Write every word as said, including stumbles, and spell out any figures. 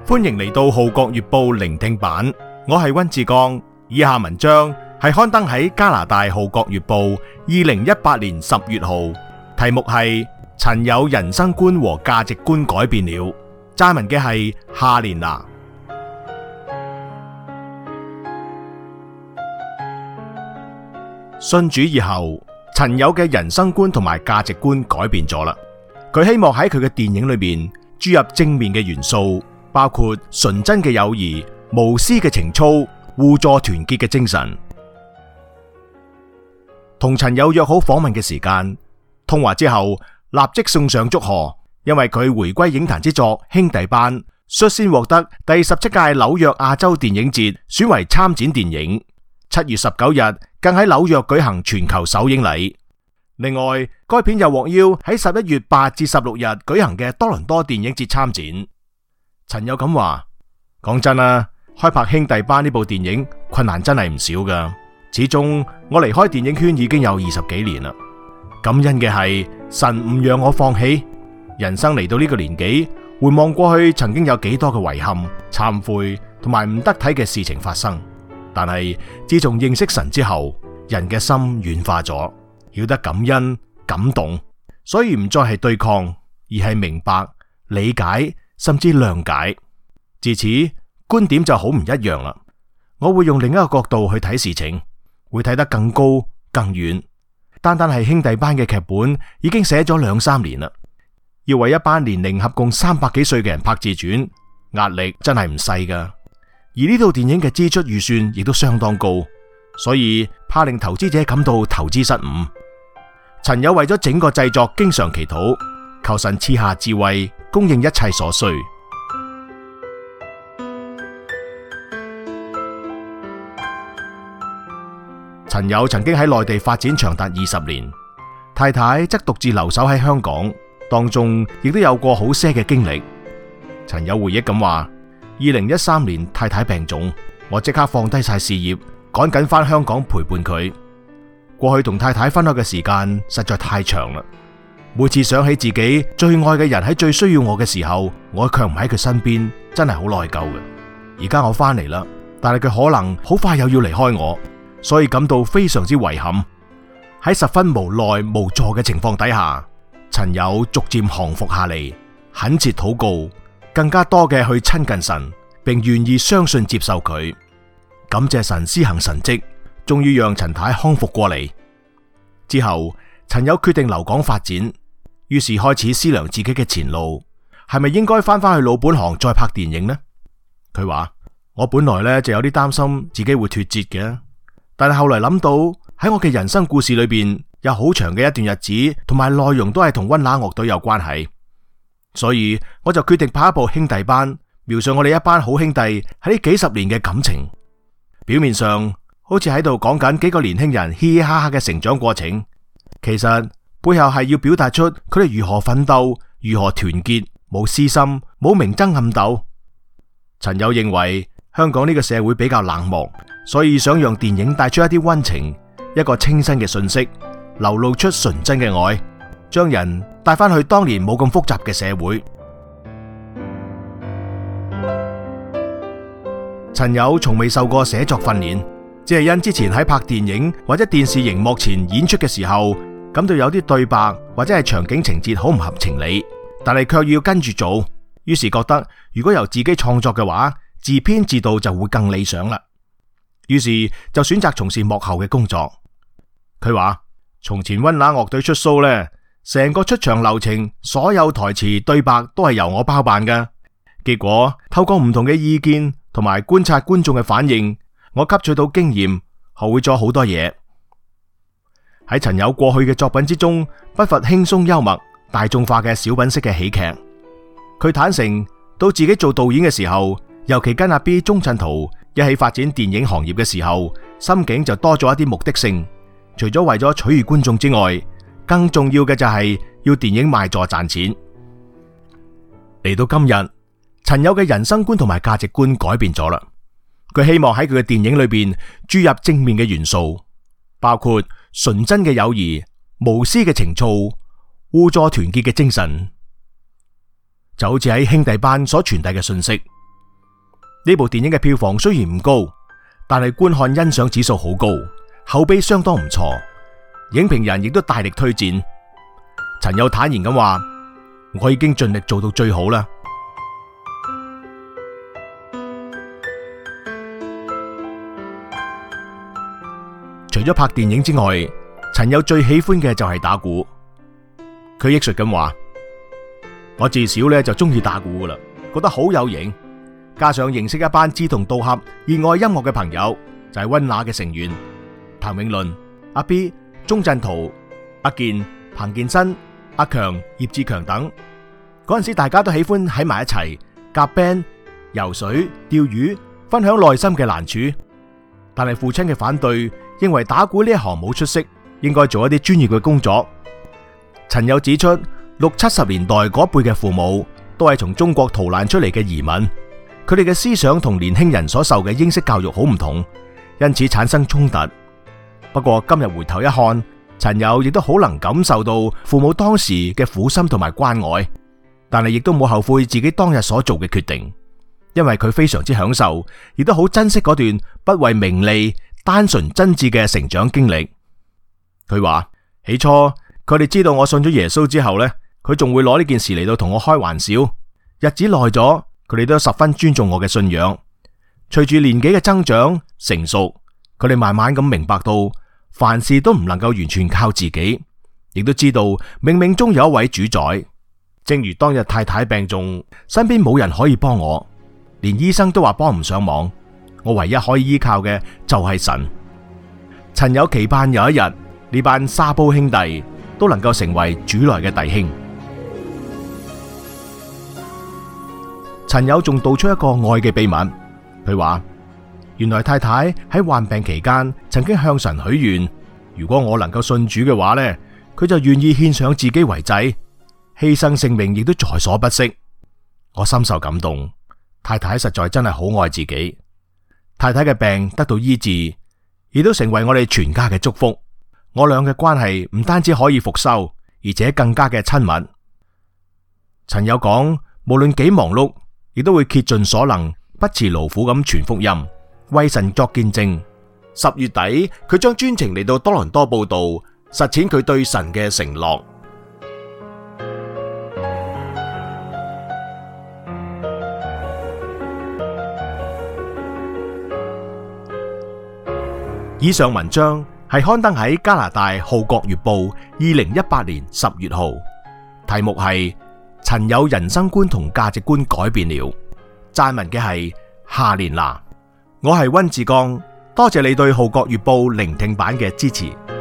歡迎嚟到《號角月報》聆聽版，我係溫志剛。以下文章係刊登喺加拿大《號角月報》二零一八年十月號，題目係陳友人生觀和價值觀改變了。撰文嘅係夏蓮娜。信主以後，陳友嘅人生觀同埋價值觀改變咗啦。佢希望喺佢嘅電影裏邊注入正面嘅元素，包括純真嘅友誼、無私嘅情操、互助團結嘅精神。同陳友約好訪問嘅時間，通話之後立即送上祝賀，因為佢回歸影壇之作《兄弟班》率先獲得第十七屆紐約亞洲電影節選為參展電影。七月十九日更喺紐約舉行全球首映禮。另外，該片又獲邀喺十一月八至十六日舉行嘅多倫多電影節參展。陳友咁話：講真啊，開拍《兄弟班》呢部電影困難真係唔少噶。始終我離開電影圈已經有二十幾年啦。感恩嘅係神唔讓我放棄。人生嚟到呢個年紀，回望過去曾經有幾多嘅遺憾、懺悔同埋唔得體嘅事情發生。但係自從認識神之後，人嘅心軟化咗，曉得感恩、感動，所以唔再係對抗，而係明白、理解，甚至諒解。自此觀點就好唔一樣啦。我會用另一個角度去睇事情，會睇得更高更遠。單單係兄弟班嘅劇本已經寫咗兩三年啦，要為一班年齡合共三百幾歲嘅人拍自傳，壓力真係唔細噶。而呢套電影嘅支出預算亦都相當高，所以怕令投資者感到投資失誤。陳友為咗整個製作經常祈禱，求神賜下智慧，供應一切所需。陳友曾經喺內地發展長達二十年，太太則獨自留守喺香港，當中亦都有過好些嘅經歷。陳友回憶咁話：二零一三年太太病重，我即刻放低晒事業，趕緊返香港陪伴佢。過去同太太分開嘅時間實在太長啦，每次想起自己最愛嘅人喺最需要我嘅時候，我卻唔喺佢身邊，真係好內疚嘅。而家我返嚟啦，但係佢可能好快又要離開我，所以感到非常之遺憾。喺十分無奈無助嘅情況底下，陳友逐漸降服下嚟，懇切禱告，更加多嘅去親近神，並願意相信接受佢。感謝神施行神蹟，終於讓陳太康復過嚟。之後，陳友決定留港發展，於是開始思量自己嘅前路，係咪應該翻返去老本行再拍電影呢？佢話：我本來咧就有啲擔心自己會脫節嘅，但係後來諗到喺我嘅人生故事裏邊有好長嘅一段日子，同埋內容都係同溫拿樂隊有關係。所以我就決定拍一部兄弟班，描述我哋一班好兄弟喺呢幾十年嘅感情。表面上好似喺度講緊幾個年輕人嘻嘻哈哈嘅成長過程，其實背後係要表達出佢哋如何奮鬥、如何團結，冇私心、冇明爭暗鬥。陳友認為香港呢個社會比較冷漠，所以想讓電影帶出一啲溫情，一個清新嘅信息，流露出純真嘅愛，將人帶翻去當年冇咁複雜嘅社會。陳友從未受過寫作訓練，只係因之前喺拍電影或者電視熒幕前演出嘅時候，感到有啲對白或者係場景情節好唔合情理，但係卻要跟住做，於是覺得如果由自己創作嘅話，自編自導就會更理想啦。於是就選擇從事幕後嘅工作。佢話：從前溫拿樂隊出 show 呢，成個出場流程，所有台詞對白都係由我包辦噶。結果透過唔同嘅意見同埋觀察觀眾嘅反應，我吸取到經驗，學會咗好多嘢。喺陳友過去嘅作品之中，不乏輕鬆幽默、大眾化嘅小品式嘅喜劇。佢坦誠到自己做導演嘅時候，尤其跟阿 B 鍾鎮濤一起發展電影行業嘅時候，心境就多咗一啲目的性。除咗為咗取悅觀眾之外，更重要嘅就係要電影賣座賺錢。嚟到今日，陳友嘅人生觀同埋價值觀改變咗啦。佢希望喺佢嘅電影裏邊注入正面嘅元素，包括純真嘅友誼、無私嘅情操、互助團結嘅精神，就好似喺兄弟班所傳遞嘅信息。 呢部電影嘅票房雖然唔高，但係觀看欣賞指數好高，口碑相當唔錯，影評人亦都大力推薦。陳友坦然咁話：我已經盡力做到最好啦。除咗拍電影之外，陳友最喜歡嘅就係打鼓。佢憶述咁話：我自小咧就中意打鼓噶啦，覺得好有型。加上認識一班志同道合、熱愛音樂嘅朋友，就係溫拿嘅成員譚詠麟、阿 B、鐘鎮濤、阿健、彭健新、阿強、葉志強等。嗰陣時大家都喜歡喺埋一齊夾 band、游水、釣魚，分享內心嘅難處。但係父親嘅反對，認為打鼓呢一行冇出息，應該做一啲專業嘅工作。陳友指出，六七十年代嗰輩嘅父母都係從中國逃難出嚟嘅移民，佢哋嘅思想同年輕人所受嘅英式教育好唔同，因此產生衝突。不過今日回頭一看，陳友亦都好能感受到父母當時嘅苦心同埋關愛，但係亦都冇後悔自己當日所做嘅決定，因為佢非常之享受，亦都好珍惜嗰段不為名利、單純真摯嘅成長經歷。佢話起初佢哋知道我信咗耶穌之後呢，佢仲會攞呢件事嚟到同我開玩笑。日子耐咗，佢哋都十分尊重我嘅信仰。隨住年紀嘅增長成熟，佢哋慢慢咁明白到凡事都唔能夠完全靠自己，亦都知道冥冥中有一位主宰。正如當日太太病重，身邊冇人可以幫我，連醫生都話幫唔上忙，我唯一可以依靠嘅就係神。陳友期盼有一日呢班沙煲兄弟都能夠成為主內嘅弟兄。陳友仲道出一個愛嘅秘密，佢話原來太太喺患病期間曾經向神許願，如果我能夠信主嘅話呢，佢就願意獻上自己為祭，犧牲性命亦都在所不惜。我深受感動，太太實在真係好愛自己。太太嘅病得到醫治，亦都成為我哋全家嘅祝福。我倆嘅關係唔單止可以復修，而且更加嘅親密。陳友講，無論幾忙碌，亦都會竭盡所能，不辭勞苦咁傳福音，為神作見證。十月底，佢將專程嚟到多倫多報道，實踐佢對神嘅承諾。以上文章係刊登喺加拿大《號角月報》二零一八年十月號，題目係陳友人生觀同價值觀改變了。撰文嘅係夏連娜，我係溫志剛，多謝你對《號角月報》聆聽版嘅支持。